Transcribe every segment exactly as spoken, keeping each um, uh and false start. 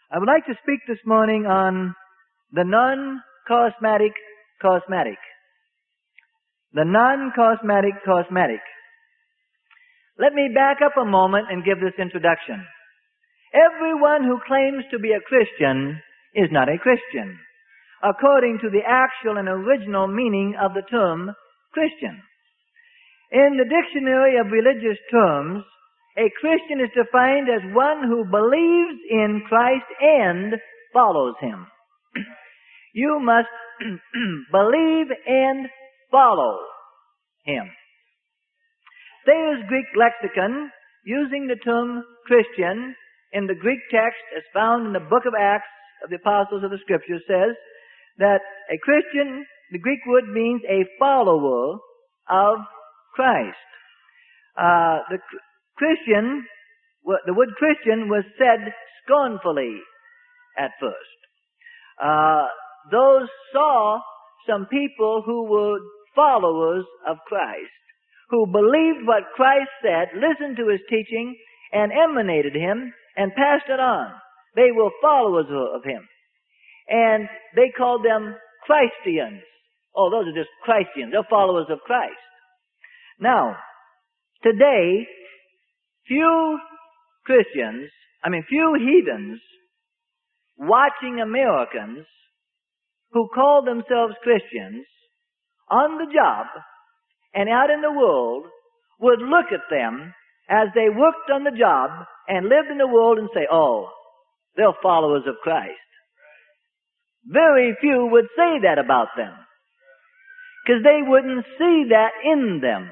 I would like to speak this morning on the non-cosmetic cosmetic. The non-cosmetic cosmetic. Let me back up a moment and give this introduction. Everyone who claims to be a Christian is not a Christian, according to the actual and original meaning of the term Christian. In the dictionary of religious terms, a Christian is defined as one who believes in Christ and follows Him. You must believe and follow Him. Thayer's Greek lexicon, using the term Christian in the Greek text as found in the book of Acts of the Apostles of the Scriptures, says that a Christian, the Greek word means a follower of Christ. Uh, the Christian, the word Christian was said scornfully at first. Uh, those saw some people who were followers of Christ, who believed what Christ said, listened to His teaching, and emanated Him, and passed it on. They were followers of Him. And they called them Christians. Oh, those are just Christians. They're followers of Christ. Now, today, few Christians, I mean few heathens, watching Americans who call themselves Christians on the job and out in the world would look at them as they worked on the job and lived in the world and say, oh, they're followers of Christ. Very few would say that about them, because they wouldn't see that in them.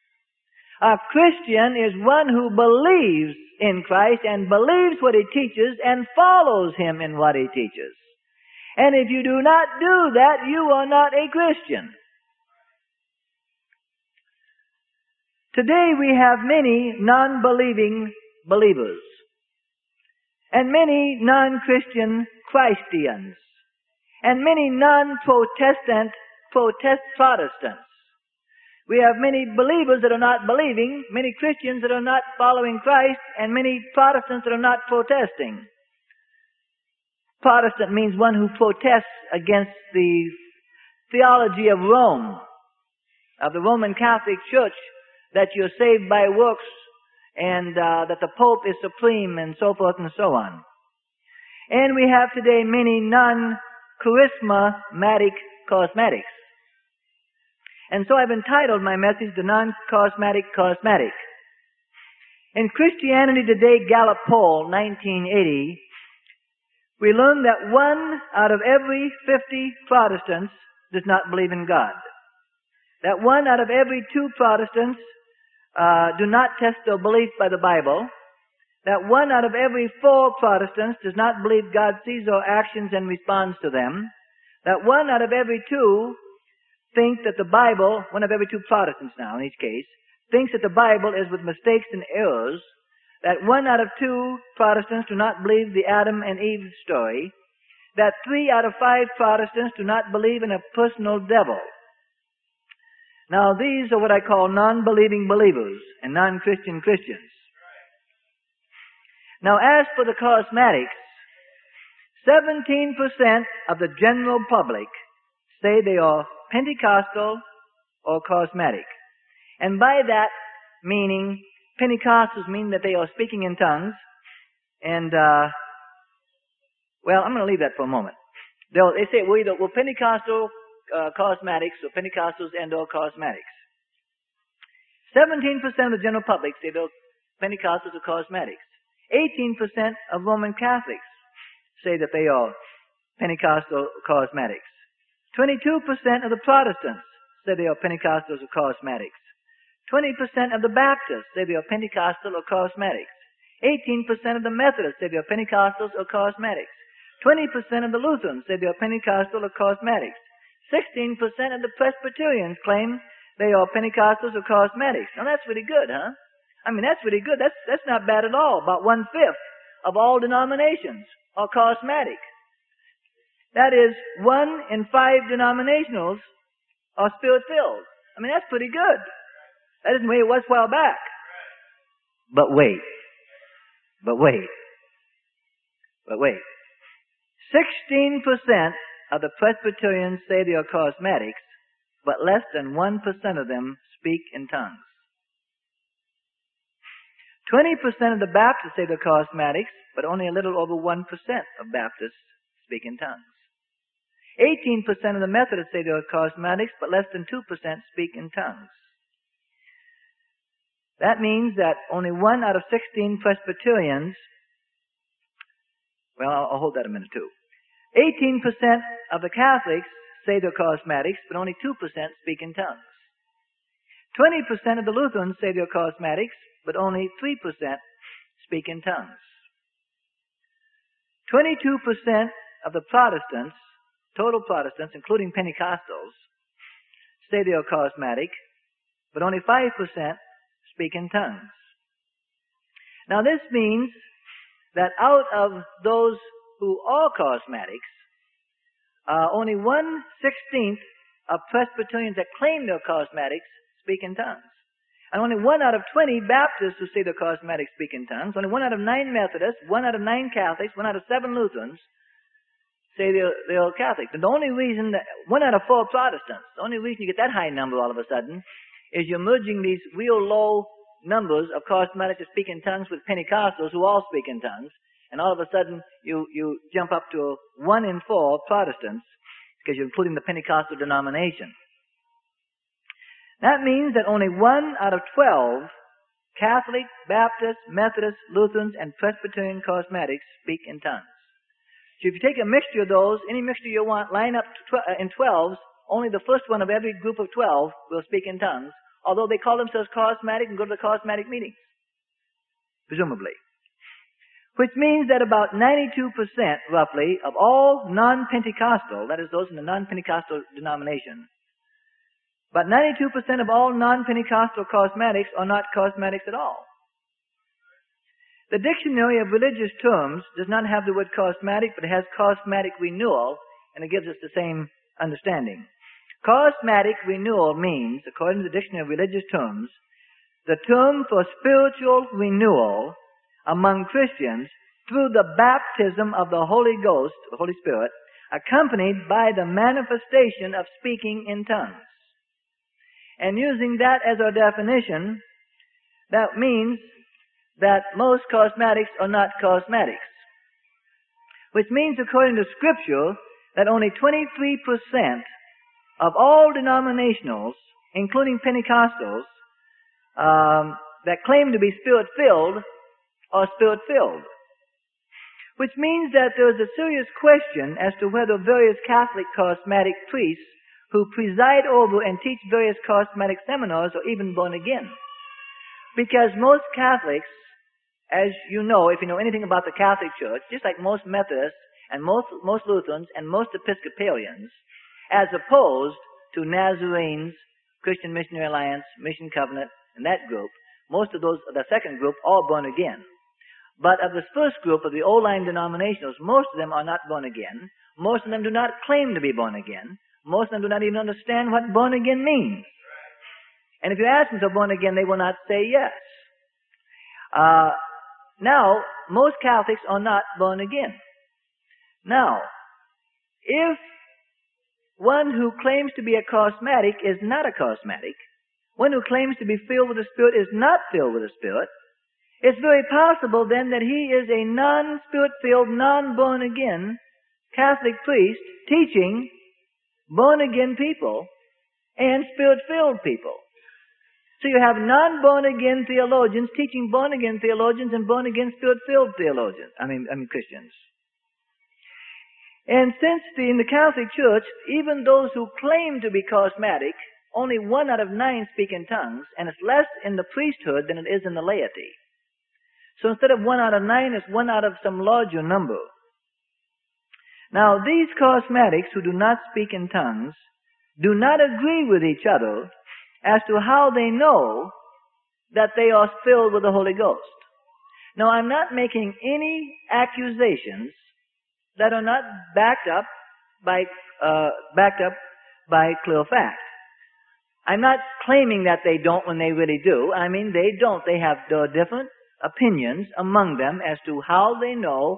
A Christian is one who believes in Christ and believes what He teaches and follows Him in what He teaches. And if you do not do that, you are not a Christian. Today we have many non-believing believers and many non-Christian Christians and many non-Protestant protest Protestants. We have many believers that are not believing, many Christians that are not following Christ, and many Protestants that are not protesting. Protestant means one who protests against the theology of Rome, of the Roman Catholic Church, that you're saved by works and uh, that the Pope is supreme and so forth and so on. And we have today many non-charismatic cosmetics. And so I've entitled my message, The Non-Cosmetic Cosmetic. In Christianity Today Gallup poll, nineteen eighty, we learned that one out of every fifty Protestants does not believe in God. That one out of every two Protestants uh, do not test their belief by the Bible. That one out of every four Protestants does not believe God sees our actions and responds to them. That one out of every two think that the Bible, one of every two Protestants now in each case, thinks that the Bible is with mistakes and errors. That one out of two Protestants do not believe the Adam and Eve story. That three out of five Protestants do not believe in a personal devil. Now these are what I call non-believing believers and non-Christian Christians. Now as for the cosmetics, seventeen percent of the general public say they are Pentecostal or cosmetic. And by that meaning, Pentecostals mean that they are speaking in tongues. And, uh, well, I'm going to leave that for a moment. They'll, they say we're either we're Pentecostal uh, cosmetics or Pentecostals and or cosmetics. seventeen percent of the general public say they're Pentecostals or cosmetics. eighteen percent of Roman Catholics say that they are Pentecostal cosmetics. twenty-two percent of the Protestants say they are Pentecostals or cosmetics. twenty percent of the Baptists say they are Pentecostal or cosmetics. eighteen percent of the Methodists say they are Pentecostals or cosmetics. twenty percent of the Lutherans say they are Pentecostal or cosmetics. sixteen percent of the Presbyterians claim they are Pentecostals or cosmetics. Now that's pretty good, huh? I mean, that's pretty good. That's, that's not bad at all. About one-fifth of all denominations are cosmetic. That is, one in five denominationals are spirit-filled. I mean, that's pretty good. That isn't the way it was a while back. But wait. But wait. But wait. sixteen percent of the Presbyterians say they are charismatics, but less than one percent of them speak in tongues. twenty percent of the Baptists say they're charismatics, but only a little over one percent of Baptists speak in tongues. eighteen percent of the Methodists say they're charismatics, but less than two percent speak in tongues. That means that only one out of sixteen Presbyterians, well, I'll, I'll hold that a minute too. eighteen percent of the Catholics say they're charismatics, but only two percent speak in tongues. twenty percent of the Lutherans say they're charismatics, but only three percent speak in tongues. twenty-two percent of the Protestants, total Protestants, including Pentecostals, say they are charismatic, but only five percent speak in tongues. Now this means that out of those who are charismatics, uh, only one sixteenth of Presbyterians that claim they're charismatics speak in tongues. And only one out of twenty Baptists who say they're charismatics speak in tongues. Only one out of nine Methodists, one out of nine Catholics, one out of seven Lutherans say they're, they're Catholics. And the only reason that, one out of four Protestants, the only reason you get that high number all of a sudden is you're merging these real low numbers of charismatics that speak in tongues with Pentecostals who all speak in tongues. And all of a sudden you, you jump up to one in four Protestants because you're including the Pentecostal denomination. That means that only one out of twelve Catholic, Baptist, Methodist, Lutherans, and Presbyterian charismatics speak in tongues. So if you take a mixture of those, any mixture you want, line up in twelves, only the first one of every group of twelve will speak in tongues, although they call themselves charismatic and go to the charismatic meetings, presumably. Which means that about ninety-two percent, roughly, of all non-Pentecostal, that is those in the non-Pentecostal denomination, but ninety-two percent of all non-Pentecostal charismatics are not charismatics at all. The Dictionary of Religious Terms does not have the word charismatic, but it has charismatic renewal, and it gives us the same understanding. Charismatic renewal means, according to the Dictionary of Religious Terms, the term for spiritual renewal among Christians through the baptism of the Holy Ghost, the Holy Spirit, accompanied by the manifestation of speaking in tongues. And using that as our definition, that means that most charismatics are not charismatics. Which means, according to Scripture, that only twenty-three percent of all denominationals, including Pentecostals, um, that claim to be Spirit-filled, are Spirit-filled. Which means that there is a serious question as to whether various Catholic charismatic priests who preside over and teach various charismatic seminars are even born again. Because most Catholics, as you know, if you know anything about the Catholic Church, just like most Methodists and most, most Lutherans and most Episcopalians, as opposed to Nazarenes, Christian Missionary Alliance, Mission Covenant, and that group, most of those, the second group, are born again. But of this first group of the old line denominationals, most of them are not born again. Most of them do not claim to be born again. Most of them do not even understand what born again means. And if you ask them if they're born again, they will not say yes. Uh, now, most Catholics are not born again. Now, if one who claims to be a charismatic is not a charismatic, one who claims to be filled with the Spirit is not filled with the Spirit, it's very possible then that he is a non-Spirit-filled, non-born-again Catholic priest teaching born-again people and Spirit-filled people. So you have non-born-again theologians teaching born-again theologians and born-again Spirit-filled theologians, I mean, I mean Christians. And since the, in the Catholic Church, even those who claim to be charismatic, only one out of nine speak in tongues, and it's less in the priesthood than it is in the laity. So instead of one out of nine, it's one out of some larger number. Now, these charismatics who do not speak in tongues do not agree with each other as to how they know that they are filled with the Holy Ghost. Now, I'm not making any accusations that are not backed up by uh, backed up by clear fact. I'm not claiming that they don't when they really do. I mean, they don't. They have there are different opinions among them as to how they know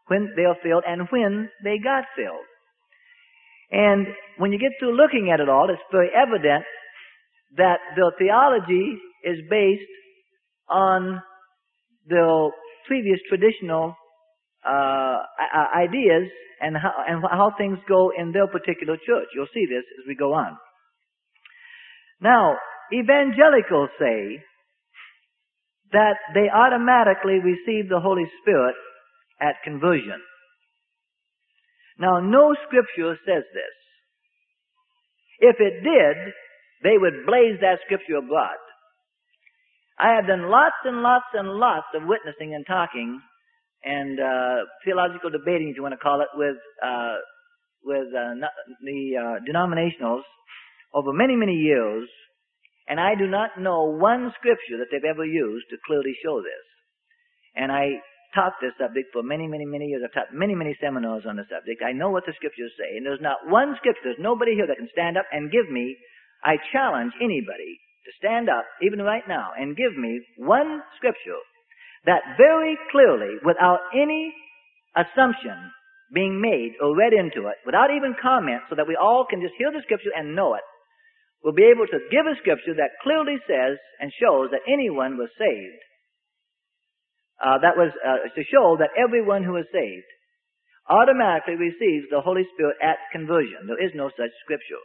when they are filled and when they got filled. And when you get through looking at it all, it's very evident that the theology is based on the previous traditional uh, ideas and how, and how things go in their particular church. You'll see this as we go on. Now, evangelicals say that they automatically receive the Holy Spirit at conversion. Now, no scripture says this. If it did, they would blaze that scripture abroad. I have done lots and lots and lots of witnessing and talking and uh, theological debating, if you want to call it, with uh, with uh, the uh, denominationals over many, many years, and I do not know one scripture that they've ever used to clearly show this. And I taught this subject for many, many, many years. I've taught many, many seminars on the subject. I know what the scriptures say, and there's not one scripture, there's nobody here that can stand up and give me, I challenge anybody to stand up, even right now, and give me one scripture that very clearly, without any assumption being made or read into it, without even comment, so that we all can just hear the scripture and know it, will be able to give a scripture that clearly says and shows that anyone was saved. Uh, that was uh, to show that everyone who is saved automatically receives the Holy Spirit at conversion. There is no such scripture.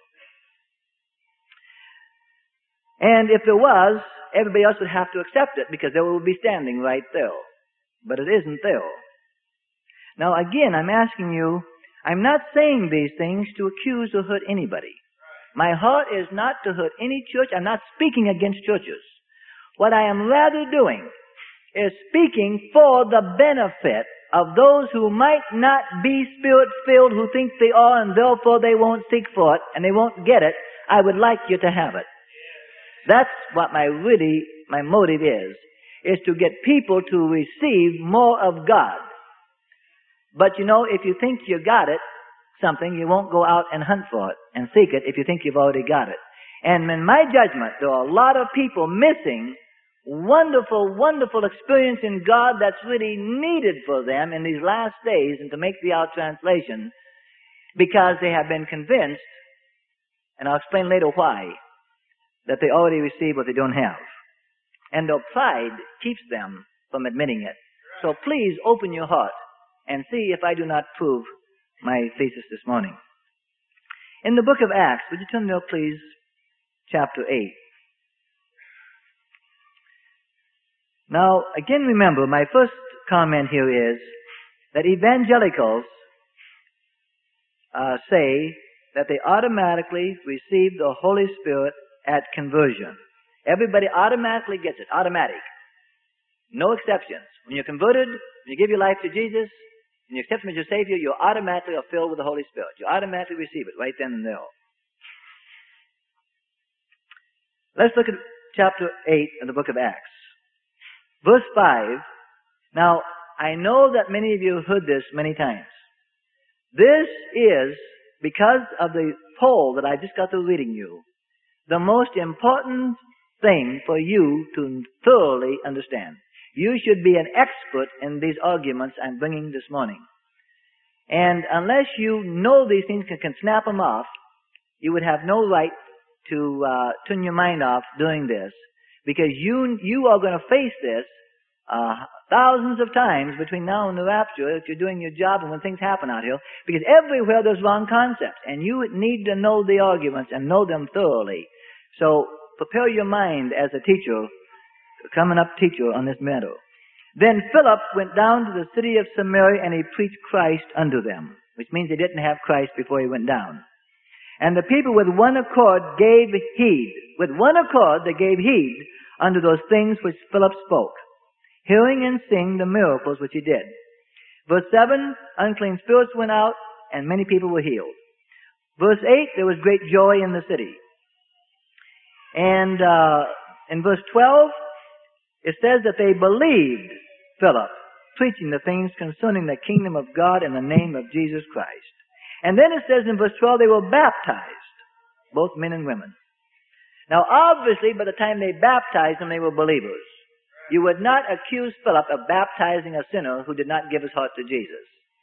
And if there was, everybody else would have to accept it because they would be standing right there. But it isn't there. Now again, I'm asking you, I'm not saying these things to accuse or hurt anybody. My heart is not to hurt any church. I'm not speaking against churches. What I am rather doing is speaking for the benefit of those who might not be Spirit-filled, who think they are, and therefore they won't seek for it, and they won't get it. I would like you to have it. That's what my really, my motive is, is to get people to receive more of God. But you know, if you think you got it, something, you won't go out and hunt for it and seek it if you think you've already got it. And in my judgment, there are a lot of people missing wonderful, wonderful experience in God that's really needed for them in these last days and to make the out translation because they have been convinced, and I'll explain later why, that they already receive what they don't have. And their pride keeps them from admitting it. So please open your heart and see if I do not prove my thesis this morning. In the book of Acts, would you turn there, please, chapter eight. Now, again, remember, my first comment here is that evangelicals uh, say that they automatically receive the Holy Spirit at conversion. Everybody automatically gets it. Automatic. No exceptions. When you're converted, when you give your life to Jesus, when you accept Him as your Savior, you automatically are filled with the Holy Spirit. You automatically receive it right then and there. Let's look at chapter eight of the book of Acts. Verse five. Now, I know that many of you have heard this many times. This is, because of the poll that I just got through reading you, the most important thing for you to thoroughly understand. You should be an expert in these arguments I'm bringing this morning. And unless you know these things and can snap them off, you would have no right to uh, turn your mind off doing this. Because you you are going to face this uh, thousands of times between now and the rapture if you're doing your job and when things happen out here. Because everywhere there's wrong concepts. And you need to know the arguments and know them thoroughly. So prepare your mind as a teacher, coming up teacher on this matter. Then Philip went down to the city of Samaria and he preached Christ unto them. Which means he didn't have Christ before he went down. And the people with one accord gave heed. With one accord they gave heed unto those things which Philip spoke, hearing and seeing the miracles which he did. Verse seven, unclean spirits went out, and many people were healed. Verse eight, there was great joy in the city. And uh, in verse twelve, it says that they believed Philip, preaching the things concerning the kingdom of God in the name of Jesus Christ. And then it says in verse twelve, they were baptized, both men and women. Now, obviously, by the time they baptized them, they were believers. You would not accuse Philip of baptizing a sinner who did not give his heart to Jesus.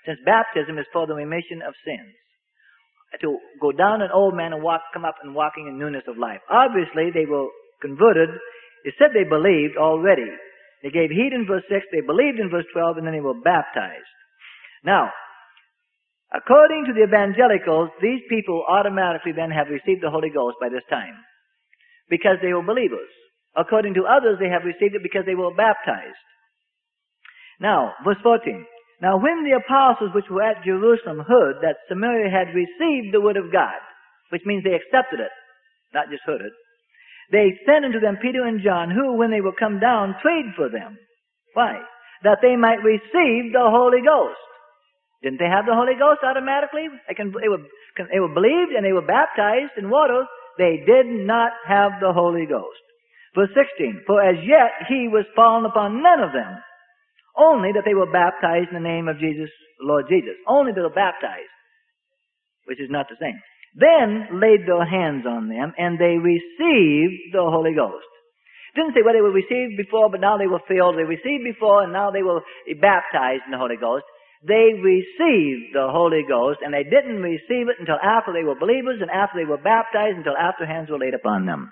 since baptism is for the remission of sins. To go down an old man and walk, come up and walking in newness of life. Obviously, they were converted. They said they believed already. They gave heed in verse six, they believed in verse twelve, and then they were baptized. Now, according to the evangelicals, these people automatically then have received the Holy Ghost by this time, because they were believers. According to others, they have received it because they were baptized. Now, verse fourteen. Now when the apostles which were at Jerusalem heard that Samaria had received the word of God, which means they accepted it, not just heard it, they sent unto them Peter and John, who, when they were come down, prayed for them. Why? That they might receive the Holy Ghost. Didn't they have the Holy Ghost automatically? They, can, they, were, they were believed and they were baptized in water. They did not have the Holy Ghost. Verse sixteen, for as yet he was fallen upon none of them, only that they were baptized in the name of Jesus, Lord Jesus. Only they were baptized, which is not the same. Then laid their hands on them, and they received the Holy Ghost. It didn't say, well, they were received before, but now they were filled. They received before, and now they were baptized in the Holy Ghost. They received the Holy Ghost, and they didn't receive it until after they were believers, and after they were baptized, until after hands were laid upon them.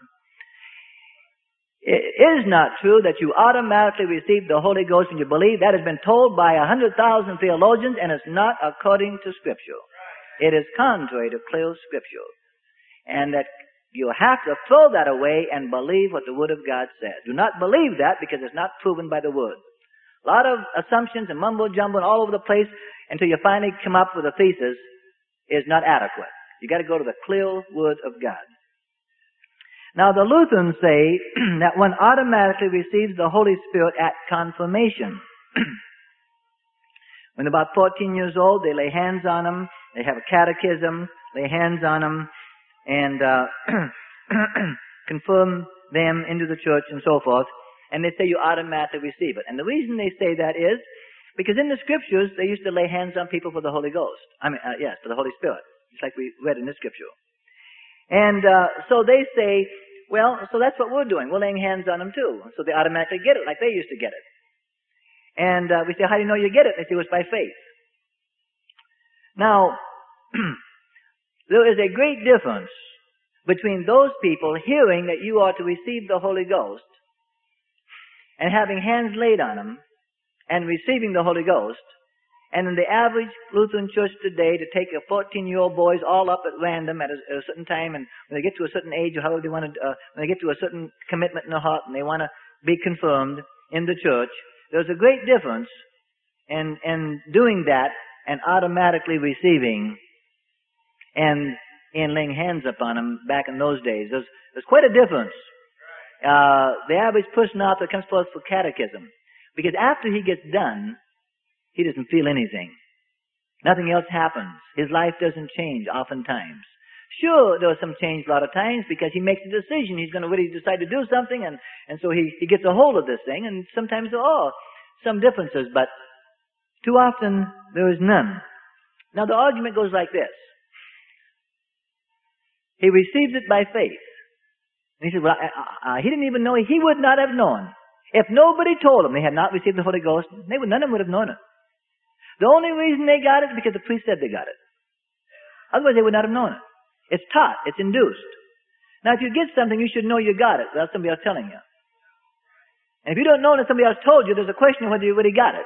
It is not true that you automatically receive the Holy Ghost when you believe. That has been told by a hundred thousand theologians, and it's not according to Scripture. It is contrary to clear Scripture. And that you have to throw that away and believe what the Word of God says. Do not believe that because it's not proven by the Word. A lot of assumptions and mumbo-jumbo all over the place until you finally come up with a thesis is not adequate. You got to go to the clear Word of God. Now, the Lutherans say that one automatically receives the Holy Spirit at confirmation. When they're about fourteen years old, they lay hands on them. They have a catechism, lay hands on them, and uh, confirm them into the church and so forth. And they say you automatically receive it. And the reason they say that is because in the Scriptures, they used to lay hands on people for the Holy Ghost. I mean, uh, yes, for the Holy Spirit, just like we read in the Scripture. And uh, so they say, well, so that's what we're doing. We're laying hands on them too. So they automatically get it like they used to get it. And uh, we say, how do you know you get it? They say, well, it's by faith. Now, there is a great difference between those people hearing that you are to receive the Holy Ghost and having hands laid on them and receiving the Holy Ghost, and in the average Lutheran church today to take a fourteen-year-old boys all up at random at a, at a certain time, and when they get to a certain age or however they want to, uh, when they get to a certain commitment in their heart and they want to be confirmed in the church, there's a great difference in, in doing that and automatically receiving and in laying hands upon them back in those days. There's, there's quite a difference. Uh, the average person out there comes forth for catechism, because after he gets done, he doesn't feel anything. Nothing else happens. His life doesn't change oftentimes. Sure, there was some change a lot of times because he makes a decision. He's going to really decide to do something, and, and so he, he gets a hold of this thing, and sometimes there are some differences, but too often there is none. Now the argument goes like this. He receives it by faith. And he said, well, uh, uh, he didn't even know. He would not have known. If nobody told him they had not received the Holy Ghost, they would, none of them would have known it. The only reason they got it is because the priest said they got it. Otherwise, they would not have known it. It's taught. It's induced. Now, if you get something, you should know you got it without somebody else telling you. And if you don't know that somebody else told you, there's a question of whether you really got it.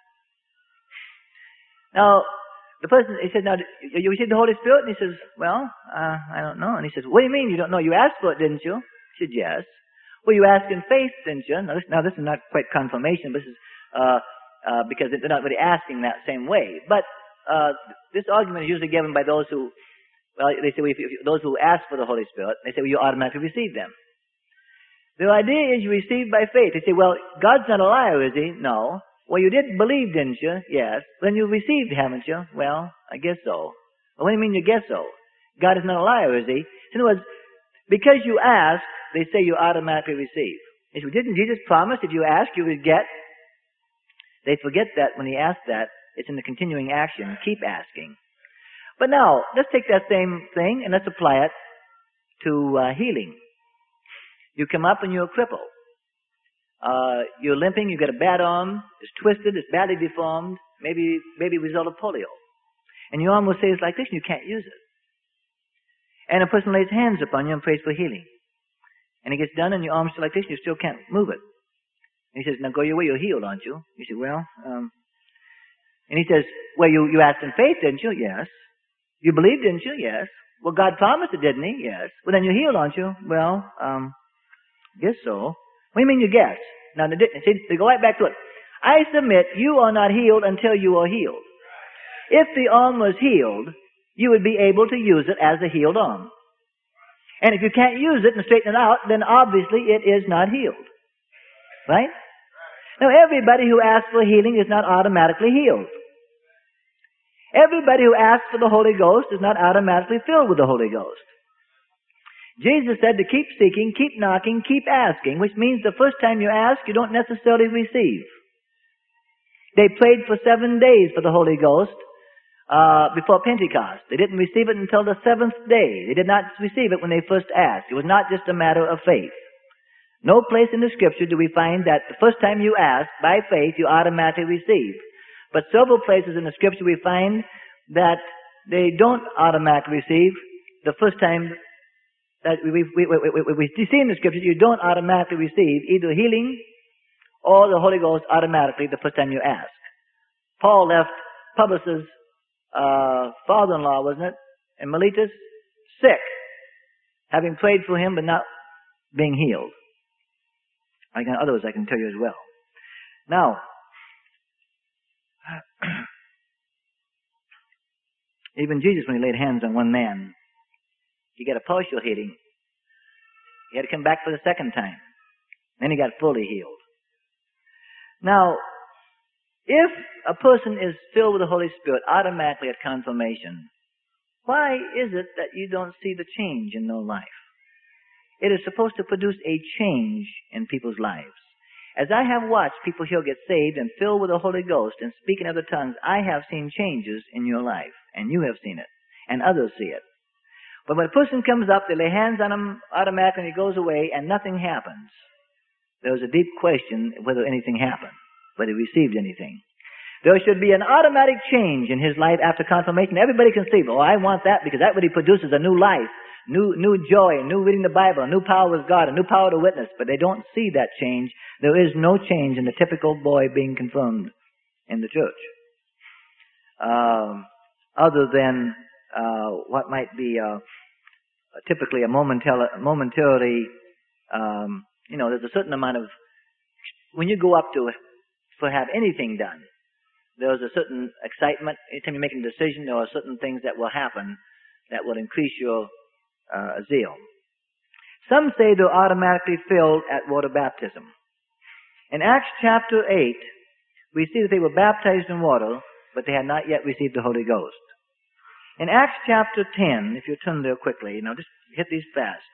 Now, the person, he said, now, you received the Holy Spirit? And he says, well, uh, I don't know. And he says, what do you mean you don't know? You asked for it, didn't you? He said, yes. Well, you asked in faith, didn't you? Now, this, now, this is not quite confirmation. This is uh, uh, because they're not really asking that same way. But uh, this argument is usually given by those who, well, they say, well, if, if, those who ask for the Holy Spirit, they say, well, you automatically receive them. The idea is you receive by faith. They say, well, God's not a liar, is he? No. Well, you did believe, didn't you? Yes. Then you received, haven't you? Well, I guess so. Well, what do you mean you guess so? God is not a liar, is he? In other words, because you ask, they say you automatically receive. They say, didn't Jesus promise if you ask, you would get? They forget that when he asked that, it's in the continuing action. Keep asking. But now, let's take that same thing and let's apply it to uh, healing. You come up and you're a cripple. Uh, you're limping, you got a bad arm, it's twisted, it's badly deformed, maybe, maybe a result of polio. And your arm will say it's like this and you can't use it. And a person lays hands upon you and prays for healing. And it gets done and your arm's still like this and you still can't move it. And he says, now go your way, you're healed, aren't you? You say, well, um, and he says, well, you, you asked in faith, didn't you? Yes. You believed, didn't you? Yes. Well, God promised it, didn't he? Yes. Well, then you're healed, aren't you? Well, um, guess so. What do you mean you guess? Now, see, they go right back to it. I submit you are not healed until you are healed. If the arm was healed, you would be able to use it as a healed arm. And if you can't use it and straighten it out, then obviously it is not healed. Right? Now, everybody who asks for healing is not automatically healed. Everybody who asks for the Holy Ghost is not automatically filled with the Holy Ghost. Jesus said to keep seeking, keep knocking, keep asking, which means the first time you ask, you don't necessarily receive. They prayed for seven days for the Holy Ghost uh, before Pentecost. They didn't receive it until the seventh day. They did not receive it when they first asked. It was not just a matter of faith. No place in the Scripture do we find that the first time you ask, by faith, you automatically receive. But several places in the Scripture we find that they don't automatically receive the first time that we, we, we, we, we, we see in the Scripture, you don't automatically receive either healing or the Holy Ghost automatically the first time you ask. Paul left Publius' uh, father-in-law, wasn't it, in Miletus, sick, having prayed for him but not being healed. I can, others I can tell you as well. Now, even Jesus, when he laid hands on one man, he got a partial healing. He had to come back for the second time. Then he got fully healed. Now, if a person is filled with the Holy Spirit automatically at confirmation, why is it that you don't see the change in their life? It is supposed to produce a change in people's lives. As I have watched people here get saved and filled with the Holy Ghost and speak in other tongues, I have seen changes in your life. And you have seen it. And others see it. But when a person comes up, they lay hands on him automatically and he goes away and nothing happens. There was a deep question whether anything happened, whether he received anything. There should be an automatic change in his life after confirmation. Everybody can see, oh, I want that because that really produces a new life. New, new joy, new reading the Bible, a new power with God, a new power to witness. But they don't see that change. There is no change in the typical boy being confirmed in the church. Um, other than uh, what might be uh, typically a momentary, momentarily, um, you know, there's a certain amount of, when you go up to it for have anything done, there's a certain excitement. Anytime you're making a decision, there are certain things that will happen that will increase your Uh, zeal. Some say they're automatically filled at water baptism. In Acts chapter eight, we see that they were baptized in water, but they had not yet received the Holy Ghost. In Acts chapter ten, if you turn there quickly, you know, just hit these fast.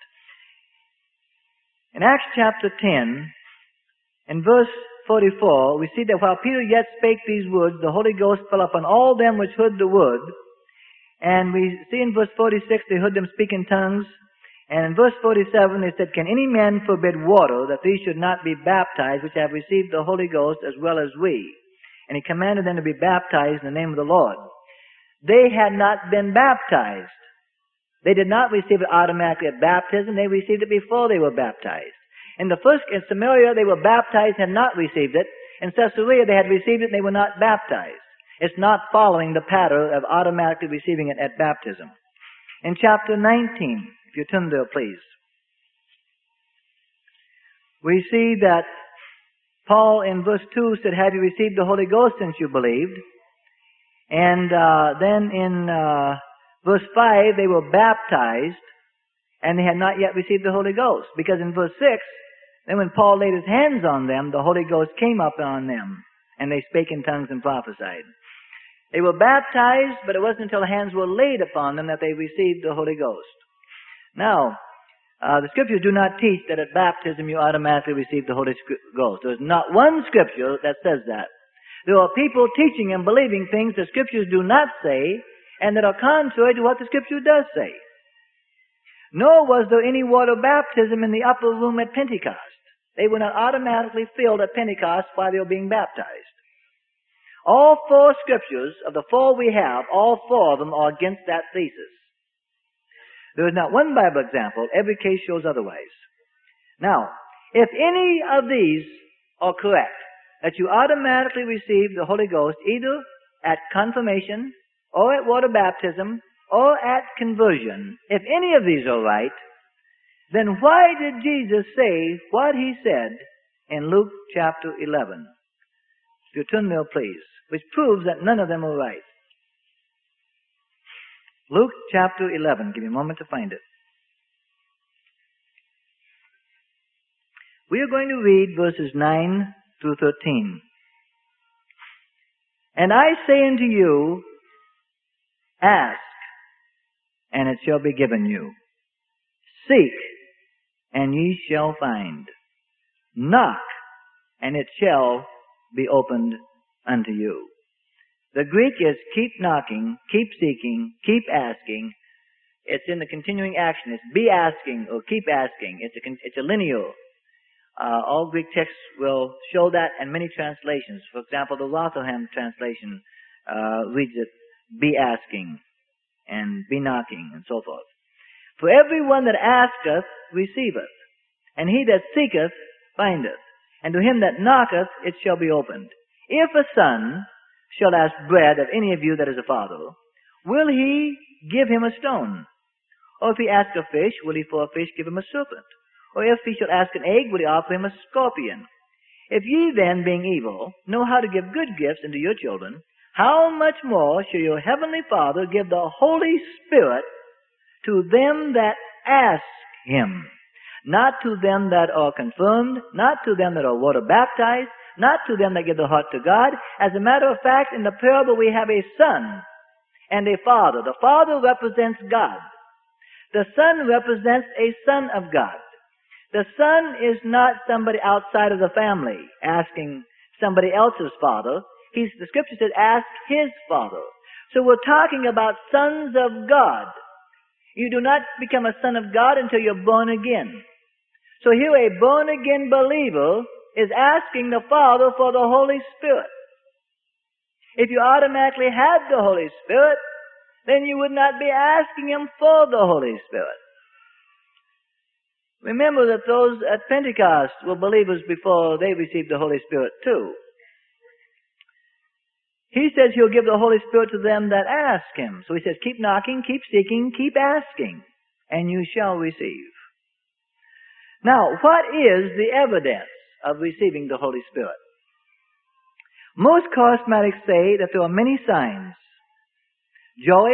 In Acts chapter ten, in verse forty-four, we see that while Peter yet spake these words, the Holy Ghost fell upon all them which heard the word. And we see in verse forty-six, they heard them speak in tongues. And in verse forty-seven, they said, can any man forbid water that these should not be baptized, which have received the Holy Ghost as well as we? And he commanded them to be baptized in the name of the Lord. They had not been baptized. They did not receive it automatically at baptism. They received it before they were baptized. In the first, in Samaria, they were baptized and had not received it. In Caesarea, they had received it and they were not baptized. It's not following the pattern of automatically receiving it at baptism. In chapter nineteen, if you turn there, please, we see that Paul in verse two said, have you received the Holy Ghost since you believed? And uh, then in uh, verse five, they were baptized and they had not yet received the Holy Ghost. Because in verse six, then when Paul laid his hands on them, the Holy Ghost came up on them and they spake in tongues and prophesied. They were baptized, but it wasn't until hands were laid upon them that they received the Holy Ghost. Now, uh, the Scriptures do not teach that at baptism you automatically receive the Holy Ghost. There's not one Scripture that says that. There are people teaching and believing things the Scriptures do not say, and that are contrary to what the Scripture does say. Nor was there any water baptism in the upper room at Pentecost. They were not automatically filled at Pentecost while they were being baptized. All four scriptures, of the four we have, all four of them are against that thesis. There is not one Bible example. Every case shows otherwise. Now, if any of these are correct, that you automatically receive the Holy Ghost either at confirmation, or at water baptism, or at conversion, if any of these are right, then why did Jesus say what he said in Luke chapter eleven? If you turn there, please, which proves that none of them are right. Luke chapter eleven. Give me a moment to find it. We are going to read verses nine through thirteen. And I say unto you, ask, and it shall be given you. Seek, and ye shall find. Knock, and it shall be opened unto you. The Greek is keep knocking, keep seeking, keep asking. It's in the continuing action. It's be asking or keep asking. It's a, it's a linear. Uh, all Greek texts will show that, and many translations. For example, the Rotherham translation uh, reads it, be asking, and be knocking, and so forth. For everyone that asketh, receiveth, and he that seeketh, findeth, and to him that knocketh, it shall be opened. If a son shall ask bread of any of you that is a father, will he give him a stone? Or if he ask a fish, will he for a fish give him a serpent? Or if he shall ask an egg, will he offer him a scorpion? If ye then, being evil, know how to give good gifts unto your children, how much more shall your heavenly Father give the Holy Spirit to them that ask him? Not to them that are confirmed, not to them that are water baptized, not to them that give their heart to God. As a matter of fact, in the parable we have a son and a father. The father represents God. The son represents a son of God. The son is not somebody outside of the family asking somebody else's father. He's, the scripture says, ask his father. So we're talking about sons of God. You do not become a son of God until you're born again. So here a born-again believer is asking the Father for the Holy Spirit. If you automatically had the Holy Spirit, then you would not be asking Him for the Holy Spirit. Remember that those at Pentecost were believers before they received the Holy Spirit too. He says He'll give the Holy Spirit to them that ask Him. So He says, keep knocking, keep seeking, keep asking, and you shall receive. Now, what is the evidence of receiving the Holy Spirit? Most charismatics say that there are many signs. Joy,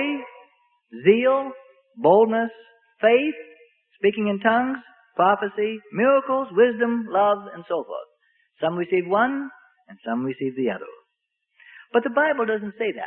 zeal, boldness, faith, speaking in tongues, prophecy, miracles, wisdom, love, and so forth. Some receive one, and some receive the other. But the Bible doesn't say that.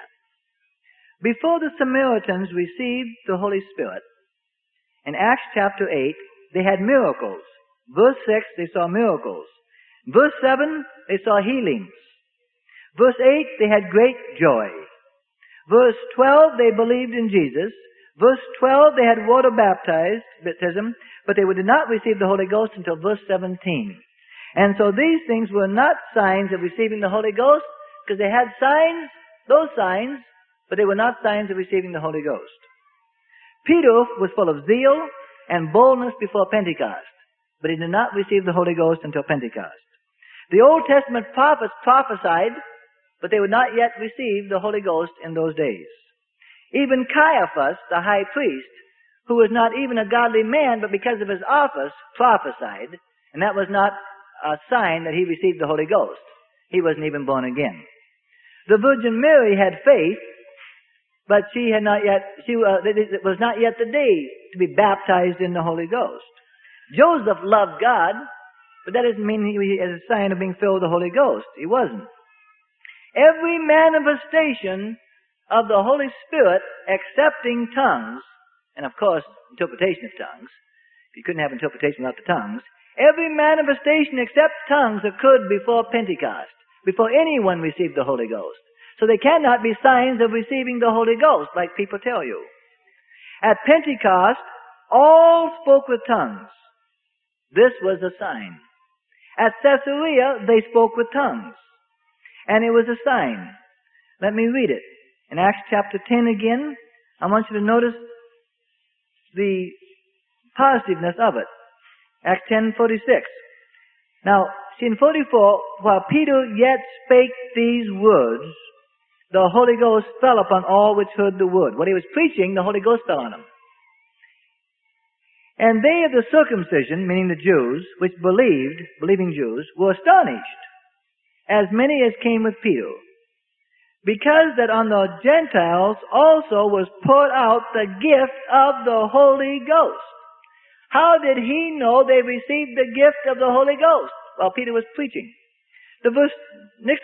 Before the Samaritans received the Holy Spirit, in Acts chapter eight, they had miracles. Verse six, they saw miracles. Verse seven, they saw healings. Verse eight, they had great joy. Verse twelve, they believed in Jesus. Verse twelve, they had water baptized, baptism, but they did not receive the Holy Ghost until verse seventeen. And so these things were not signs of receiving the Holy Ghost, because they had signs, those signs, but they were not signs of receiving the Holy Ghost. Peter was full of zeal and boldness before Pentecost, but he did not receive the Holy Ghost until Pentecost. The Old Testament prophets prophesied, but they would not yet receive the Holy Ghost in those days. Even Caiaphas, the high priest, who was not even a godly man, but because of his office, prophesied, and that was not a sign that he received the Holy Ghost. He wasn't even born again. The Virgin Mary had faith, but she had not yet, she, uh, it was not yet the day to be baptized in the Holy Ghost. Joseph loved God, but that doesn't mean he was a sign of being filled with the Holy Ghost. He wasn't. Every manifestation of the Holy Spirit accepting tongues, and of course, interpretation of tongues. You couldn't have interpretation without the tongues. Every manifestation except tongues occurred before Pentecost, before anyone received the Holy Ghost. So they cannot be signs of receiving the Holy Ghost, like people tell you. At Pentecost, all spoke with tongues. This was a sign. At Caesarea, they spoke with tongues. And it was a sign. Let me read it. In Acts chapter ten again, I want you to notice the positiveness of it. Acts ten forty-six. Now, see in forty-four, while Peter yet spake these words, the Holy Ghost fell upon all which heard the word. When he was preaching, the Holy Ghost fell on them. And they of the circumcision, meaning the Jews, which believed, believing Jews, were astonished, as many as came with Peter, because that on the Gentiles also was poured out the gift of the Holy Ghost. How did he know they received the gift of the Holy Ghost? While Peter was preaching. The verse, next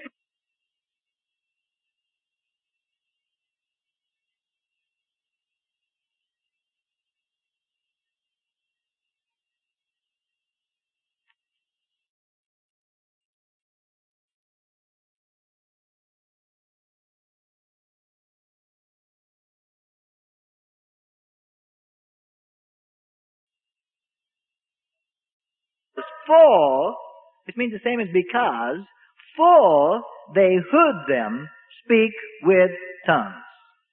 for, which means the same as because, for they heard them speak with tongues.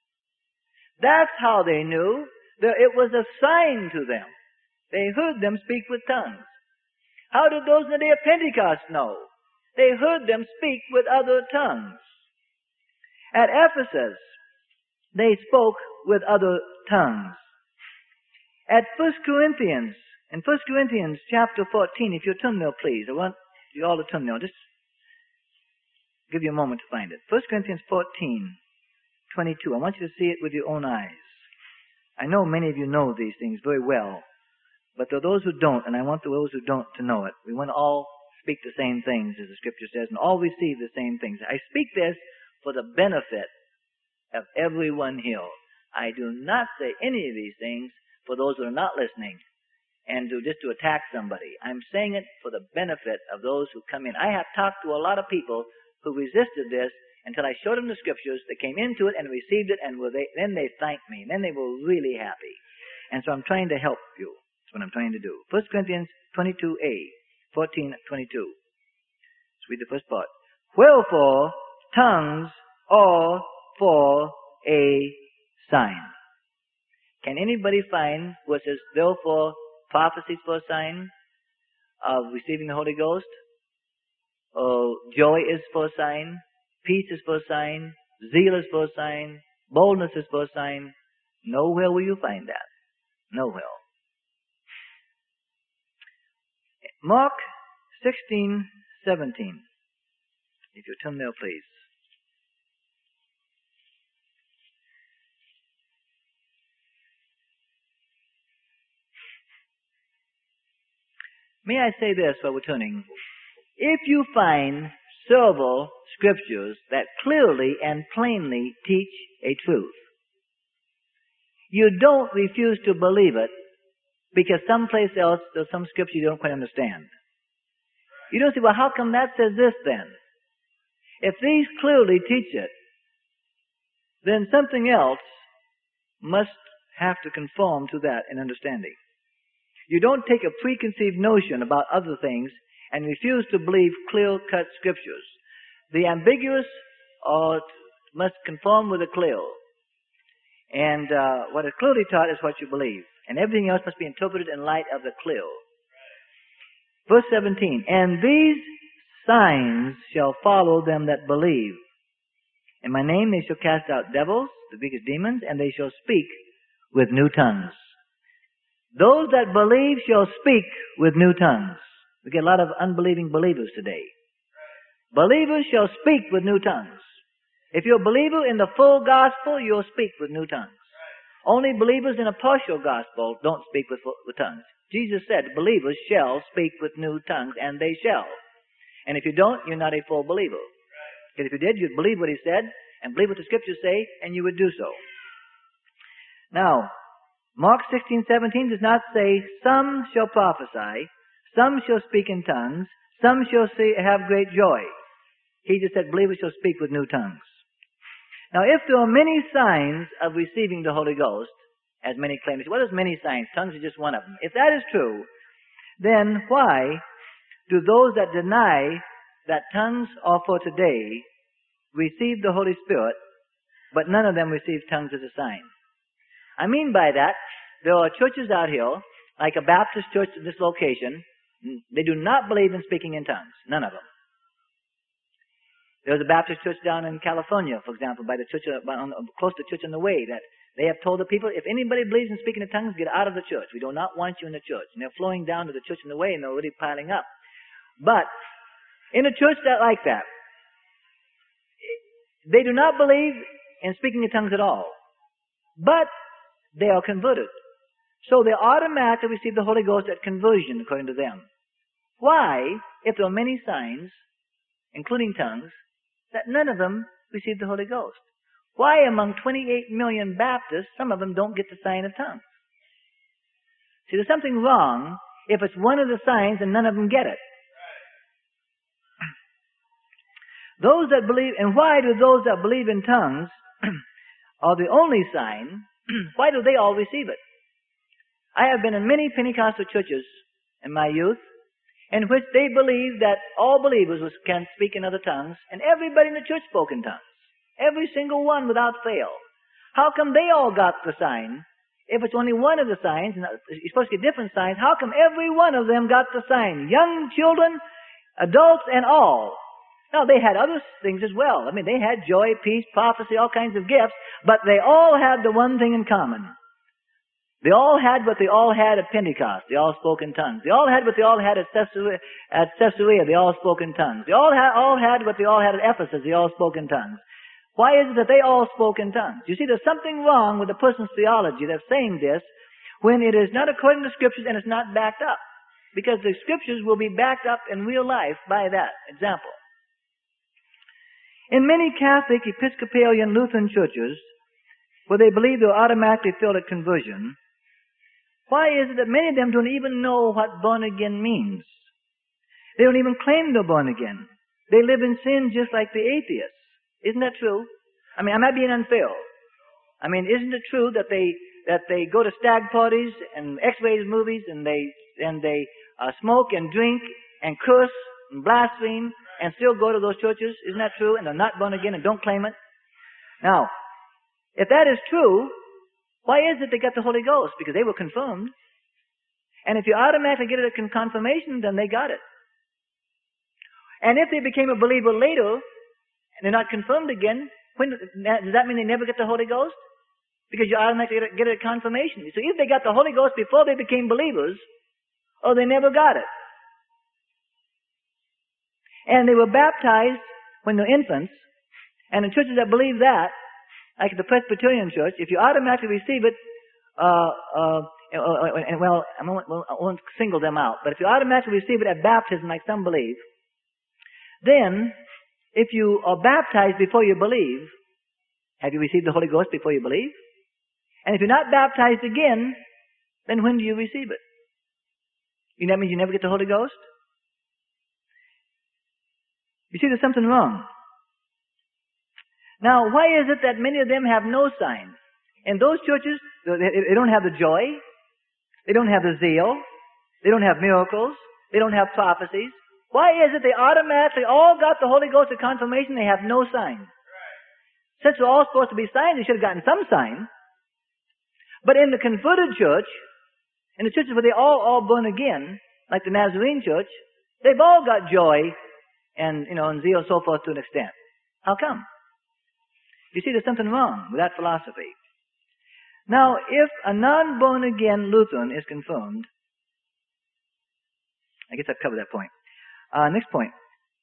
That's how they knew that it was a sign to them. They heard them speak with tongues. How did those in the day of Pentecost know? They heard them speak with other tongues. At Ephesus, they spoke with other tongues. At First Corinthians, in First Corinthians chapter fourteen, if you'll turn there, please. I want you all to turn there. Just give you a moment to find it. First Corinthians fourteen, twenty-two. I want you to see it with your own eyes. I know many of you know these things very well, but there are those who don't, and I want those who don't to know it. We want to all speak the same things, as the Scripture says, and all receive the same things. I speak this for the benefit of everyone here. I do not say any of these things for those who are not listening and to just to attack somebody. I'm saying it for the benefit of those who come in. I have talked to a lot of people who resisted this until I showed them the Scriptures. They came into it and received it, and were they, then they thanked me. Then they were really happy. And so I'm trying to help you. That's what I'm trying to do. First Corinthians twenty-two a, fourteen twenty-two. Let's read the first part. Wherefore, tongues are for a sign. Can anybody find where it says, therefore, prophecy is for a sign of receiving the Holy Ghost? Or joy is for a sign? Peace is for a sign? Zeal is for a sign? Boldness is for a sign? Nowhere will you find that. Nowhere. Mark sixteen seventeen. If you turn there, please. May I say this while we're turning? If you find several scriptures that clearly and plainly teach a truth, you don't refuse to believe it because someplace else there's some scripture you don't quite understand. You don't say, well, how come that says this then? If these clearly teach it, then something else must have to conform to that in understanding. You don't take a preconceived notion about other things and refuse to believe clear-cut scriptures. The ambiguous uh, must conform with the clear. And uh, what is clearly taught is what you believe. And everything else must be interpreted in light of the clear. Verse seventeen, and these signs shall follow them that believe. In my name they shall cast out devils, the biggest demons, and they shall speak with new tongues. Those that believe shall speak with new tongues. We get a lot of unbelieving believers today. Believers shall speak with new tongues. If you're a believer in the full gospel, you'll speak with new tongues. Only believers in a partial gospel don't speak with, with tongues. Jesus said, believers shall speak with new tongues, and they shall. And if you don't, you're not a full believer. Because if you did, you'd believe what he said, and believe what the scriptures say, and you would do so. Now, Mark sixteen seventeen does not say, some shall prophesy, some shall speak in tongues, some shall say, have great joy. He just said, believers shall speak with new tongues. Now, if there are many signs of receiving the Holy Ghost, as many claim, what is many signs? Tongues are just one of them. If that is true, then why do those that deny that tongues are for today received the Holy Spirit, but none of them received tongues as a sign. I mean by that, there are churches out here, like a Baptist church at this location, they do not believe in speaking in tongues. None of them. There's a Baptist church down in California, for example, by the church, on, close to Church on the Way, that they have told the people, if anybody believes in speaking in tongues, get out of the church. We do not want you in the church. And they're flowing down to the Church on the Way, and they're already piling up. But in a church that like that, they do not believe in speaking in tongues at all. But they are converted. So they automatically receive the Holy Ghost at conversion, according to them. Why, if there are many signs, including tongues, that none of them receive the Holy Ghost? Why among twenty-eight million Baptists, some of them don't get the sign of tongues? See, there's something wrong if it's one of the signs and none of them get it. Those that believe, and why do those that believe in tongues are the only sign, why do they all receive it? I have been in many Pentecostal churches in my youth in which they believe that all believers can speak in other tongues, and everybody in the church spoke in tongues. Every single one without fail. How come they all got the sign? If it's only one of the signs, and you're supposed to get different signs, how come every one of them got the sign? Young children, adults, and all. Now, they had other things as well. I mean, they had joy, peace, prophecy, all kinds of gifts, but they all had the one thing in common. They all had what they all had at Pentecost. They all spoke in tongues. They all had what they all had at Caesarea. At Caesarea, they all spoke in tongues. They all had, all had what they all had at Ephesus. They all spoke in tongues. Why is it that they all spoke in tongues? You see, there's something wrong with a person's theology that's saying this when it is not according to Scriptures and it's not backed up. Because the Scriptures will be backed up in real life by that example. In many Catholic, Episcopalian, Lutheran churches, where they believe they're automatically filled at conversion, why is it that many of them don't even know what born again means? They don't even claim they're born again. They live in sin just like the atheists. Isn't that true? I mean, I might be unfair. I mean, isn't it true that they that they go to stag parties and X-rated movies and they and they uh, smoke and drink and curse and blaspheme and still go to those churches? Isn't that true? And they're not born again and don't claim it. Now, if that is true, why is it they got the Holy Ghost? Because they were confirmed. And if you automatically get it at confirmation, then they got it. And if they became a believer later, and they're not confirmed again, when, does that mean they never get the Holy Ghost? Because you automatically get it at confirmation. So if they got the Holy Ghost before they became believers, or they never got it. And they were baptized when they're infants, and in churches that believe that, like the Presbyterian Church, if you automatically receive it, uh, uh, and well, I won't, I won't single them out, but if you automatically receive it at baptism, like some believe, then if you are baptized before you believe, have you received the Holy Ghost before you believe? And if you're not baptized again, then when do you receive it? You know, that means you never get the Holy Ghost? You see, there's something wrong. Now, why is it that many of them have no sign? In those churches, they don't have the joy, they don't have the zeal, they don't have miracles, they don't have prophecies. Why is it they automatically all got the Holy Ghost at confirmation, they have no sign? Since they're all supposed to be signs, they should have gotten some sign. But in the converted church, in the churches where they all all born again, like the Nazarene church, they've all got joy and, you know, and zeal and so forth to an extent. How come? You see, there's something wrong with that philosophy. Now, if a non-born-again Lutheran is confirmed, I guess I've covered that point. Uh, next point.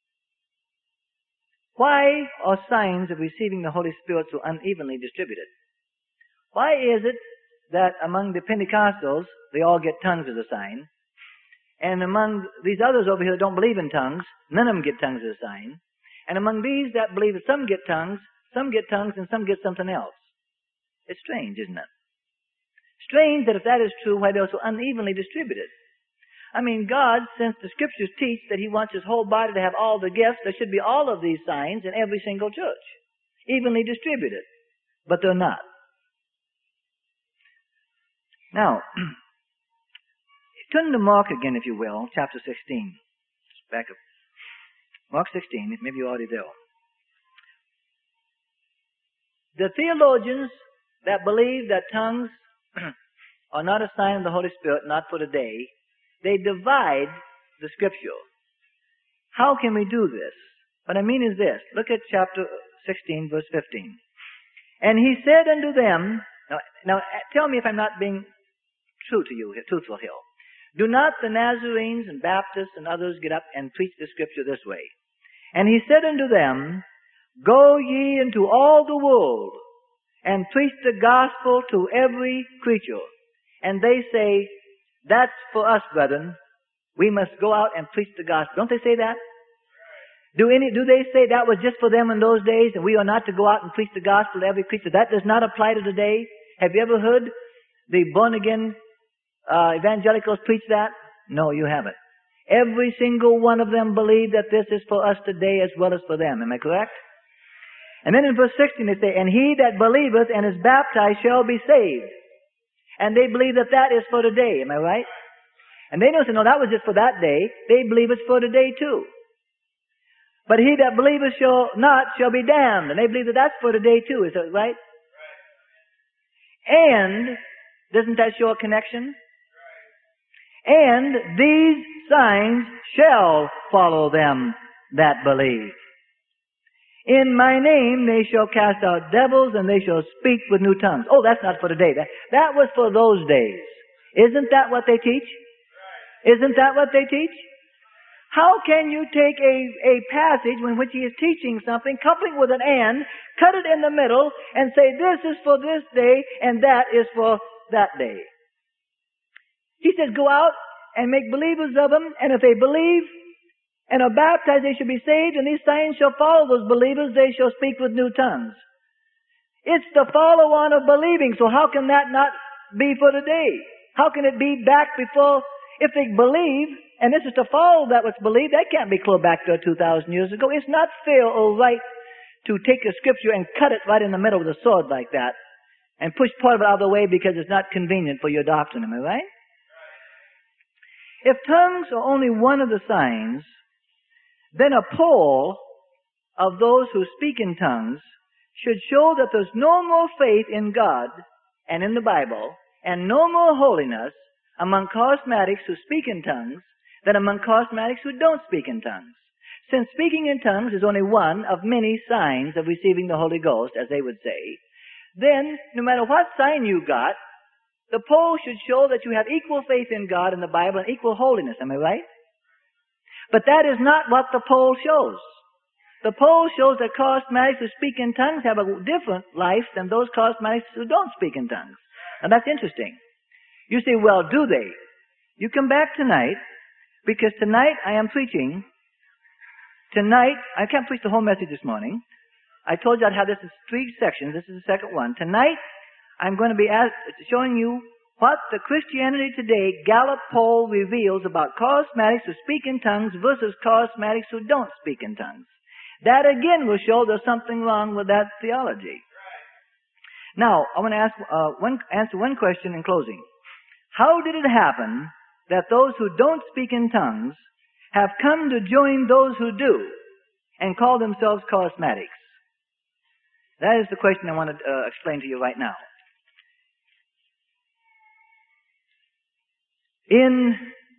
Why are signs of receiving the Holy Spirit so unevenly distributed? Why is it that among the Pentecostals, they all get tongues as a sign, and among these others over here that don't believe in tongues, none of them get tongues as a sign, and among these that believe that some get tongues, some get tongues, and some get something else? It's strange, isn't it? Strange that if that is true, why they're so unevenly distributed. I mean, God, since the Scriptures teach that He wants His whole body to have all the gifts, there should be all of these signs in every single church, evenly distributed. But they're not. Now, turn to Mark again, if you will, chapter sixteen. Back up. Mark sixteen, maybe you're already there. The theologians that believe that tongues are not a sign of the Holy Spirit, not for today, they divide the Scripture. How can we do this? What I mean is this. Look at chapter sixteen, verse fifteen. And he said unto them, now, now tell me if I'm not being true to you, truthful here. Do not the Nazarenes and Baptists and others get up and preach the Scripture this way? And he said unto them, Go ye into all the world, and preach the gospel to every creature. And they say, that's for us, brethren. We must go out and preach the gospel. Don't they say that? Do any, do they say that was just for them in those days, and we are not to go out and preach the gospel to every creature? That does not apply to today. Have you ever heard the born-again uh, evangelicals preach that? No, you haven't. Every single one of them believe that this is for us today as well as for them. Am I correct? And then in verse sixteen they say, And he that believeth and is baptized shall be saved. And they believe that that is for today. Am I right? And they don't say, no, that was just for that day. They believe it's for today too. But he that believeth shall not shall be damned. And they believe that that's for today too. Is that right? And, doesn't that show a connection? And these signs shall follow them that believe. In my name they shall cast out devils, and they shall speak with new tongues. Oh, that's not for today. That, that was for those days. Isn't that what they teach? Isn't that what they teach? How can you take a, a passage in which he is teaching something, coupling with an and, cut it in the middle, and say this is for this day, and that is for that day? He says, go out and make believers of them, and if they believe and are baptized, they shall be saved, and these signs shall follow those believers. They shall speak with new tongues. It's the follow-on of believing, so how can that not be for today? How can it be back before, if they believe, and this is to follow that what's believed, that can't be clear back to two thousand years ago. It's not fair or right to take a scripture and cut it right in the middle with a sword like that, and push part of it out of the way because it's not convenient for your doctrine. Am I right? If tongues are only one of the signs, then a poll of those who speak in tongues should show that there's no more faith in God and in the Bible, and no more holiness among charismatics who speak in tongues than among charismatics who don't speak in tongues. Since speaking in tongues is only one of many signs of receiving the Holy Ghost, as they would say, then no matter what sign you got, the poll should show that you have equal faith in God and the Bible and equal holiness. Am I right? But that is not what the poll shows. The poll shows that charismatics who speak in tongues have a different life than those charismatics who don't speak in tongues. And that's interesting. You say, well, do they? You come back tonight, because tonight I am preaching. Tonight, I can't preach the whole message this morning. I told you I'd have this in three sections. This is the second one. Tonight, I'm going to be asked, showing you what the Christianity Today Gallup poll reveals about charismatics who speak in tongues versus charismatics who don't speak in tongues. That again will show there's something wrong with that theology. Now, I want to ask uh, one, answer one question in closing. How did it happen that those who don't speak in tongues have come to join those who do and call themselves charismatics? That is the question I want to uh, explain to you right now. In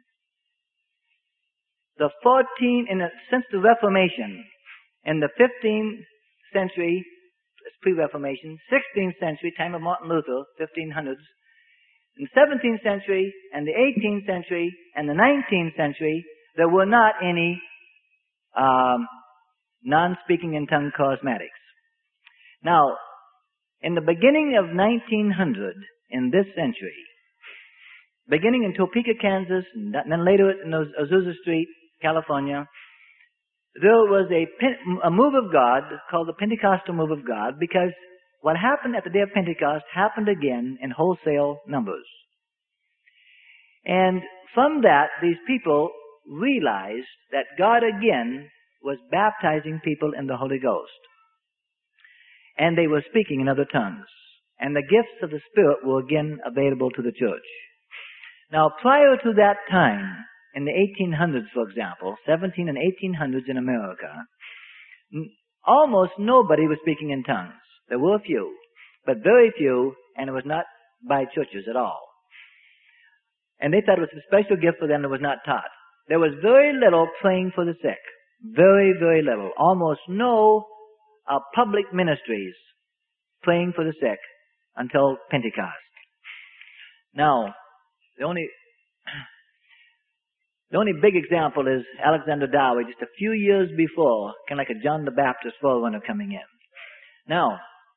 the fourteenth, in the, since the Reformation, in the fifteenth century, pre-Reformation, sixteenth century, time of Martin Luther, fifteen hundreds, in the seventeenth century, and the eighteenth century, and the nineteenth century, there were not any um, non-speaking in tongue charismatics. Now, in the beginning of nineteen hundred, in this century, beginning in Topeka, Kansas, and then later in Azusa Street, California, there was a, a move of God called the Pentecostal move of God, because what happened at the day of Pentecost happened again in wholesale numbers. And from that, these people realized that God again was baptizing people in the Holy Ghost. And they were speaking in other tongues. And the gifts of the Spirit were again available to the church. Now, prior to that time, in the eighteen hundreds, for example, seventeen and eighteen hundreds in America, almost nobody was speaking in tongues. There were few, but very few, and it was not by churches at all. And they thought it was a special gift for them that was not taught. There was very little praying for the sick. Very, very little. Almost no uh, public ministries praying for the sick until Pentecost. Now, the only the only big example is Alexander Dowie, just a few years before, kind of like a John the Baptist forerunner coming in. Now,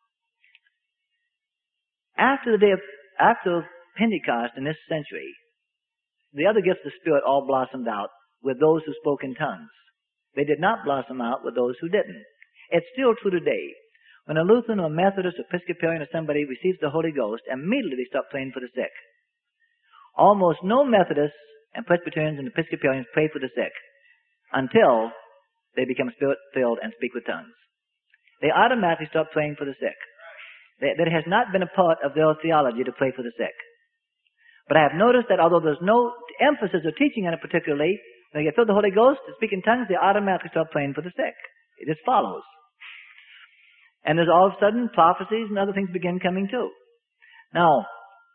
after the day of, after Pentecost in this century, the other gifts of the Spirit all blossomed out with those who spoke in tongues. They did not blossom out with those who didn't. It's still true today. When a Lutheran or Methodist or Episcopalian or somebody receives the Holy Ghost, immediately they stop praying for the sick. Almost no Methodists and Presbyterians and Episcopalians pray for the sick until they become Spirit-filled and speak with tongues. They automatically stop praying for the sick. That has not been a part of their theology to pray for the sick. But I have noticed that although there's no emphasis or teaching on it particularly, when they get filled with the Holy Ghost and speak in tongues, they automatically start praying for the sick. It just follows. And there's all of a sudden prophecies and other things begin coming too. Now,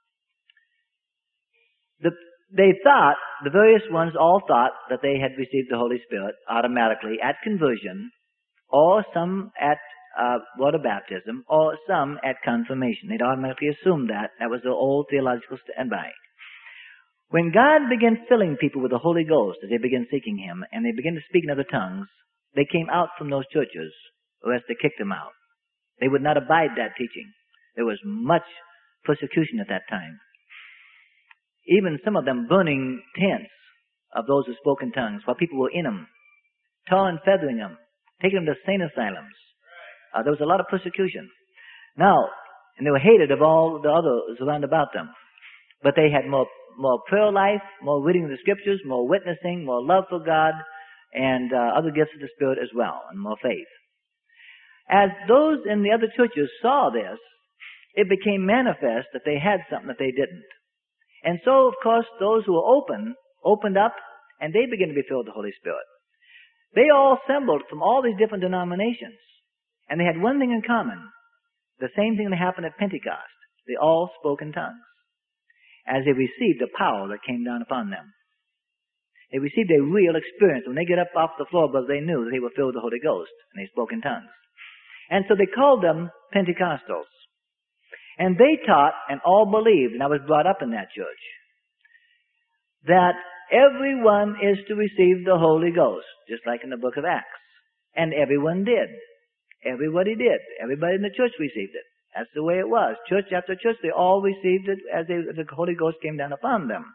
the, they thought, the various ones all thought that they had received the Holy Spirit automatically at conversion, or some at uh, water baptism, or some at confirmation. They'd automatically assumed that. That was the old theological standby. When God began filling people with the Holy Ghost as they began seeking Him, and they began to speak in other tongues, they came out from those churches, or else they kicked them out. They would not abide that teaching. There was much persecution at that time. Even some of them burning tents of those who spoke in tongues while people were in them, tar and feathering them, taking them to sane asylums. Uh, there was a lot of persecution. Now, and they were hated of all the others around about them. But they had more, more prayer life, more reading of the Scriptures, more witnessing, more love for God, and uh, other gifts of the Spirit as well, and more faith. As those in the other churches saw this, it became manifest that they had something that they didn't. And so, of course, those who were open, opened up, and they began to be filled with the Holy Spirit. They all assembled from all these different denominations, and they had one thing in common. The same thing that happened at Pentecost. They all spoke in tongues, as they received the power that came down upon them. They received a real experience. When they get up off the floor, but they knew that they were filled with the Holy Ghost, and they spoke in tongues. And so they called them Pentecostals. And they taught, and all believed, and I was brought up in that church, that everyone is to receive the Holy Ghost, just like in the book of Acts. And everyone did. Everybody did. Everybody in the church received it. That's the way it was. Church after church, they all received it as they, the Holy Ghost came down upon them.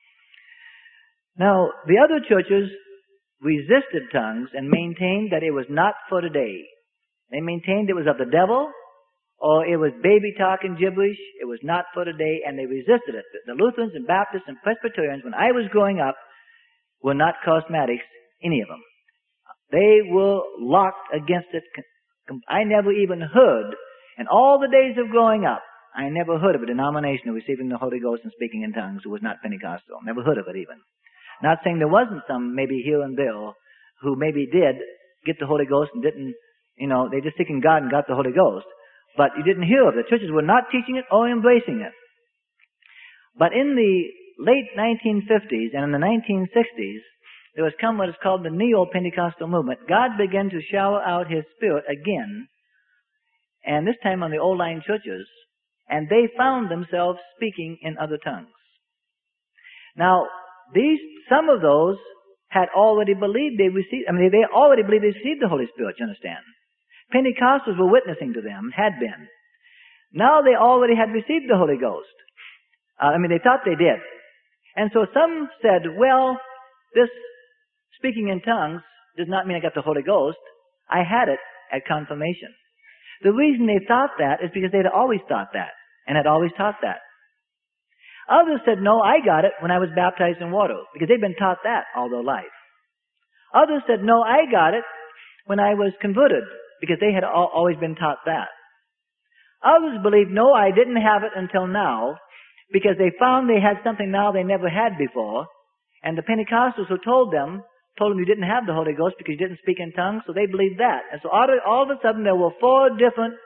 Now, the other churches resisted tongues and maintained that it was not for today. They maintained it was of the devil, or it was baby talk and gibberish. It was not for today, and they resisted it. The Lutherans and Baptists and Presbyterians, when I was growing up, were not charismatics, any of them. They were locked against it. I never even heard, in all the days of growing up, I never heard of a denomination of receiving the Holy Ghost and speaking in tongues who was not Pentecostal. Never heard of it even. Not saying there wasn't some, maybe here and there, who maybe did get the Holy Ghost and didn't, you know, they just seeking God and got the Holy Ghost. But you didn't hear of it. The churches were not teaching it or embracing it. But in the late nineteen fifties and in the nineteen sixties, there was come what is called the Neo-Pentecostal movement. God began to shower out His Spirit again, and this time on the old line churches, and they found themselves speaking in other tongues. Now, these, some of those had already believed they received, I mean, they already believed they received the Holy Spirit, you understand? Pentecostals were witnessing to them, had been. Now they already had received the Holy Ghost. Uh, I mean, they thought they did. And so some said, well, this speaking in tongues does not mean I got the Holy Ghost. I had it at confirmation. The reason they thought that is because they'd always thought that and had always taught that. Others said, no, I got it when I was baptized in water because they'd been taught that all their life. Others said, no, I got it when I was converted because they had always been taught that. Others believed, no, I didn't have it until now because they found they had something now they never had before. And the Pentecostals who told them, told them you didn't have the Holy Ghost because you didn't speak in tongues, so they believed that. And so all of a sudden there were four different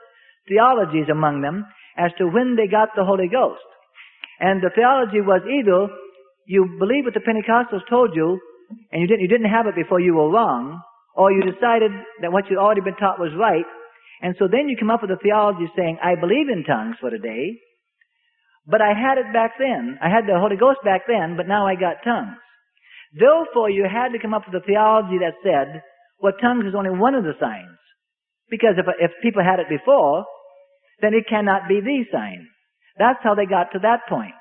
theologies among them as to when they got the Holy Ghost. And the theology was either you believe what the Pentecostals told you and you didn't, you didn't have it before, you were wrong, or you decided that what you'd already been taught was right, and so then you come up with a theology saying, I believe in tongues for today, but I had it back then. I had the Holy Ghost back then, but now I got tongues. Therefore, you had to come up with a theology that said, well, tongues is only one of the signs. Because if, if people had it before, then it cannot be the sign. That's how they got to that point.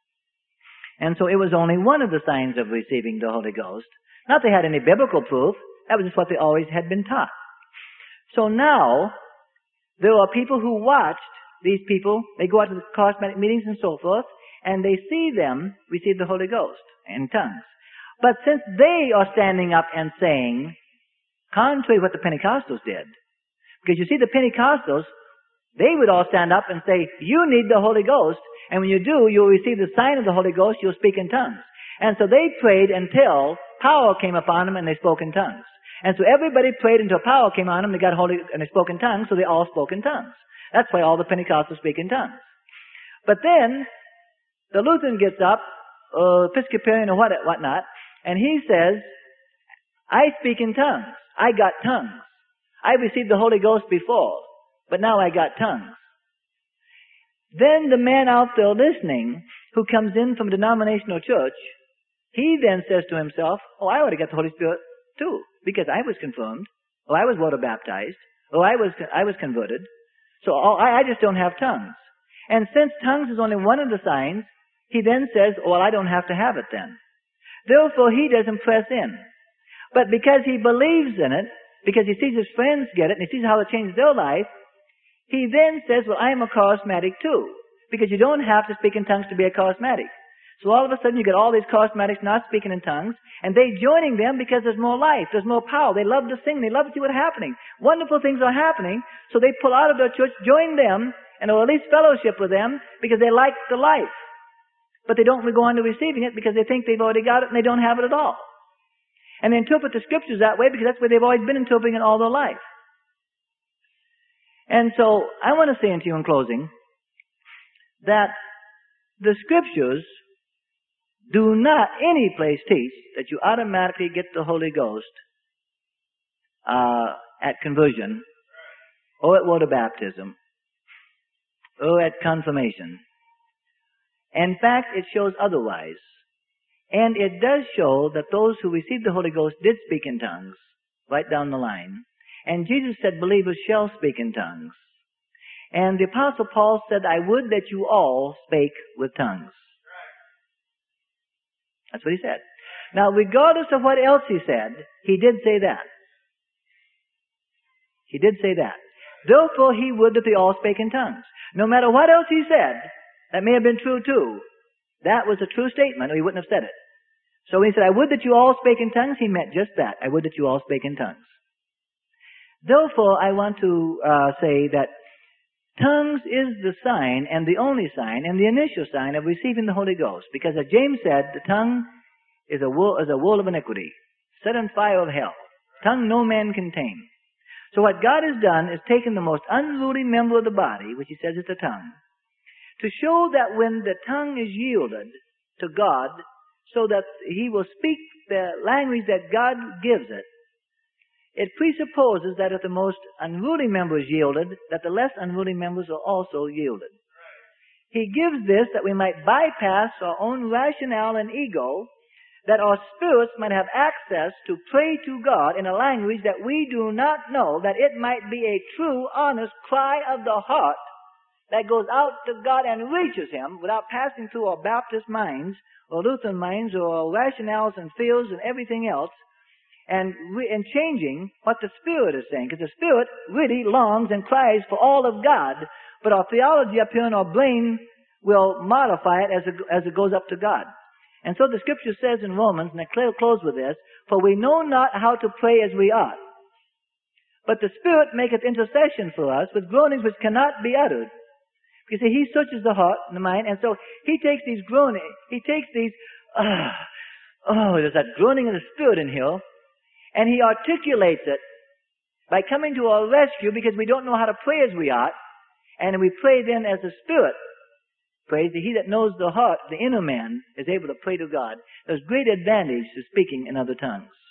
And so it was only one of the signs of receiving the Holy Ghost. Not they had any biblical proof. That was just what they always had been taught. So now, there are people who watched these people. They go out to the charismatic meetings and so forth, and they see them receive the Holy Ghost in tongues. But since they are standing up and saying, contrary to what the Pentecostals did, because you see the Pentecostals, they would all stand up and say, you need the Holy Ghost, and when you do, you'll receive the sign of the Holy Ghost, you'll speak in tongues. And so they prayed until power came upon them and they spoke in tongues. And so everybody prayed until power came on them, they got holy, and they spoke in tongues, so they all spoke in tongues. That's why all the Pentecostals speak in tongues. But then, the Lutheran gets up, uh, Episcopalian or what, whatnot, and he says, I speak in tongues. I got tongues. I received the Holy Ghost before, but now I got tongues. Then the man out there listening, who comes in from a denominational church, he then says to himself, oh, I ought to get the Holy Spirit too, because I was confirmed, or I was water baptized, or I was I was converted, so I, I just don't have tongues. And since tongues is only one of the signs, he then says, well, I don't have to have it then. Therefore, he doesn't press in. But because he believes in it, because he sees his friends get it, and he sees how it changed their life, he then says, well, I am a charismatic too. Because you don't have to speak in tongues to be a charismatic. So all of a sudden you get all these charismatics not speaking in tongues, and they joining them because there's more life, there's more power. They love to sing, they love to see what's happening. Wonderful things are happening, so they pull out of their church, join them, and or at least fellowship with them, because they like the life. But they don't go on to receiving it because they think they've already got it and they don't have it at all. And they interpret the scriptures that way because that's where they've always been interpreting it all their life. And so, I want to say to you in closing, that the scriptures do not any place teach that you automatically get the Holy Ghost uh, at conversion, or at water baptism, or at confirmation. In fact, it shows otherwise. And it does show that those who received the Holy Ghost did speak in tongues, right down the line. And Jesus said, believers shall speak in tongues. And the Apostle Paul said, I would that you all spake with tongues. That's what he said. Now, regardless of what else he said, he did say that. He did say that. Therefore, he would that they all spake in tongues. No matter what else he said, that may have been true too. That was a true statement, or he wouldn't have said it. So when he said, I would that you all spake in tongues, he meant just that. I would that you all spake in tongues. Therefore, I want to uh, say that tongues is the sign, and the only sign, and the initial sign of receiving the Holy Ghost. Because as James said, the tongue is a wool, is a wool of iniquity, set on fire of hell. Tongue no man can tame. So what God has done is taken the most unruly member of the body, which he says is the tongue, to show that when the tongue is yielded to God, so that he will speak the language that God gives it, it presupposes that if the most unruly member is yielded, that the less unruly members are also yielded. He gives this that we might bypass our own rationale and ego, that our spirits might have access to pray to God in a language that we do not know, that it might be a true, honest cry of the heart that goes out to God and reaches Him without passing through our Baptist minds or Lutheran minds or our rationales and feels and everything else, and, re- and changing what the Spirit is saying. Because the Spirit really longs and cries for all of God, but our theology up here in our brain will modify it as it, as it goes up to God. And so the Scripture says in Romans, and I close with this, for we know not how to pray as we ought, but the Spirit maketh intercession for us with groanings which cannot be uttered. You see, He searches the heart and the mind, and so He takes these groaning, He takes these, uh, oh, there's that groaning of the Spirit in here, and He articulates it by coming to our rescue because we don't know how to pray as we ought, And we pray then as the Spirit prays. He that knows the heart, the inner man, is able to pray to God. There's great advantage to speaking in other tongues.